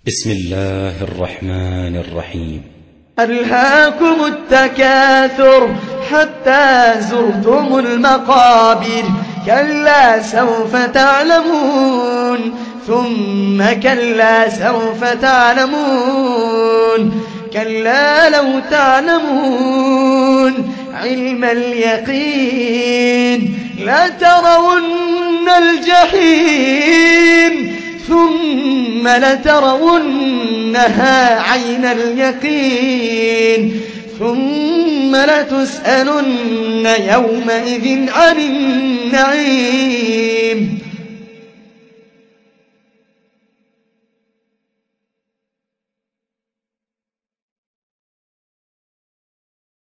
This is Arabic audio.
بسم الله الرحمن الرحيم. ألهاكم التكاثر حتى زرتم المقابر، كلا سوف تعلمون ثم كلا سوف تعلمون، كلا لو تعلمون علم اليقين لترون الجحيم ثم لترونها عين اليقين ثم لتسألن يومئذ عن النعيم.